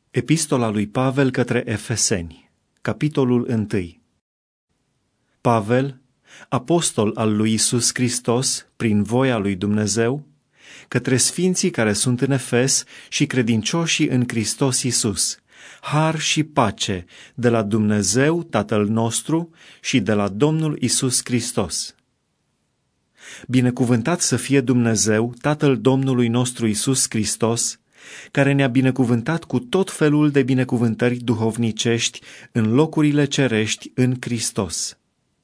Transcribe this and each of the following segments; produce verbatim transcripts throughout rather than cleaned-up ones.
Epistola lui Pavel către Efeseni, capitolul unu. Pavel, apostol al lui Iisus Hristos, prin voia lui Dumnezeu, către sfinții care sunt în Efes și credincioșii în Hristos Iisus, har și pace de la Dumnezeu Tatăl nostru și de la Domnul Iisus Hristos. Binecuvântat să fie Dumnezeu, Tatăl Domnului nostru Iisus Hristos, care ne-a binecuvântat cu tot felul de binecuvântări duhovnicești în locurile cerești în Hristos.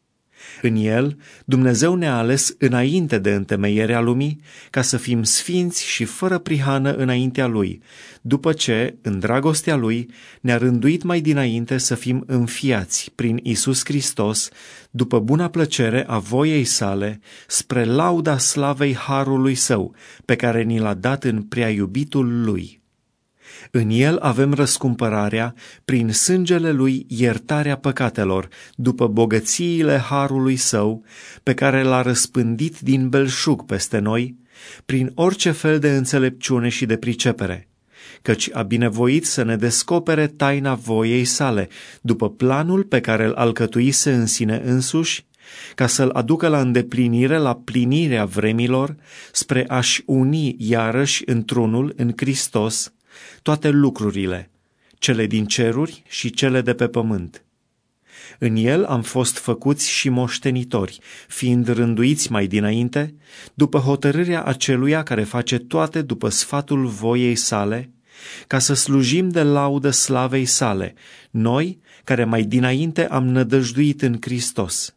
În El, Dumnezeu ne-a ales înainte de întemeierea lumii, ca să fim sfinți și fără prihană înaintea Lui, după ce, în dragostea Lui, ne-a rânduit mai dinainte să fim înfiați prin Iisus Hristos, după buna plăcere a voiei Sale, spre lauda slavei harului Său, pe care ni l-a dat în prea iubitul Lui. În El avem răscumpărarea, prin sângele Lui iertarea păcatelor, după bogățiile harului Său, pe care l-a răspândit din belșug peste noi, prin orice fel de înțelepciune și de pricepere, căci a binevoit să ne descopere taina voiei Sale, după planul pe care îl alcătuise în sine însuși, ca să-l aducă la îndeplinire la plinirea vremilor, spre a-și uni iarăși într-unul în Hristos toate lucrurile, cele din ceruri și cele de pe pământ. În El am fost făcuți și moștenitori, fiind rânduiți mai dinainte, după hotărârea aceluia care face toate după sfatul voiei Sale, ca să slujim de laudă slavei Sale, noi care mai dinainte am nădăjduit în Hristos.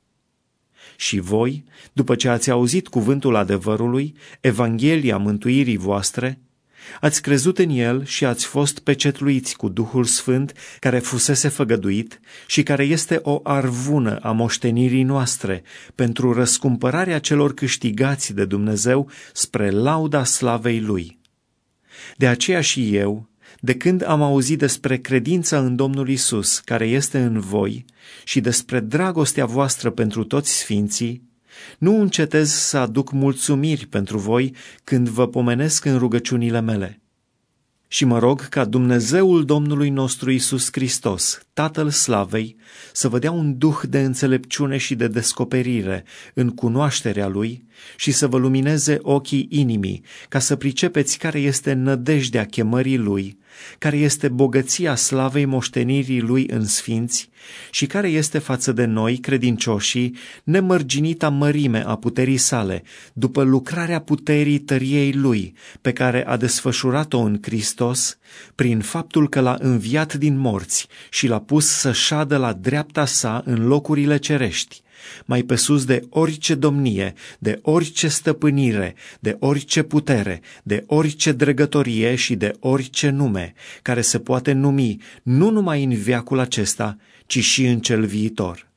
Și voi, după ce ați auzit cuvântul adevărului, Evanghelia mântuirii voastre, ați crezut în El și ați fost pecetluiți cu Duhul Sfânt care fusese făgăduit și care este o arvună a moștenirii noastre pentru răscumpărarea celor câștigați de Dumnezeu spre lauda slavei Lui. De aceea și eu, de când am auzit despre credința în Domnul Iisus care este în voi și despre dragostea voastră pentru toți sfinții, nu încetez să aduc mulțumiri pentru voi când vă pomenesc în rugăciunile mele. Și mă rog ca Dumnezeul Domnului nostru Iisus Hristos, Tatăl Slavei, să vă dea un duh de înțelepciune și de descoperire în cunoașterea Lui și să vă lumineze ochii inimii, ca să pricepeți care este nădejdea chemării Lui, care este bogăția slavei moștenirii Lui în sfinți și care este față de noi, credincioșii, nemărginita mărime a puterii Sale, după lucrarea puterii tăriei Lui, pe care a desfășurat-o în Hristos, prin faptul că l-a înviat din morți și l-a pus să șadă la dreapta Sa în locurile cerești, mai pe sus de orice domnie, de orice stăpânire, de orice putere, de orice dregătorie și de orice nume, care se poate numi nu numai în veacul acesta, ci și în cel viitor.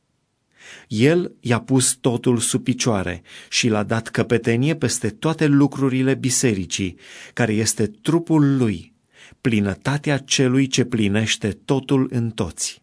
El i-a pus totul sub picioare și l-a dat căpetenie peste toate lucrurile bisericii, care este trupul Lui, plinătatea celui ce plinește totul în toți.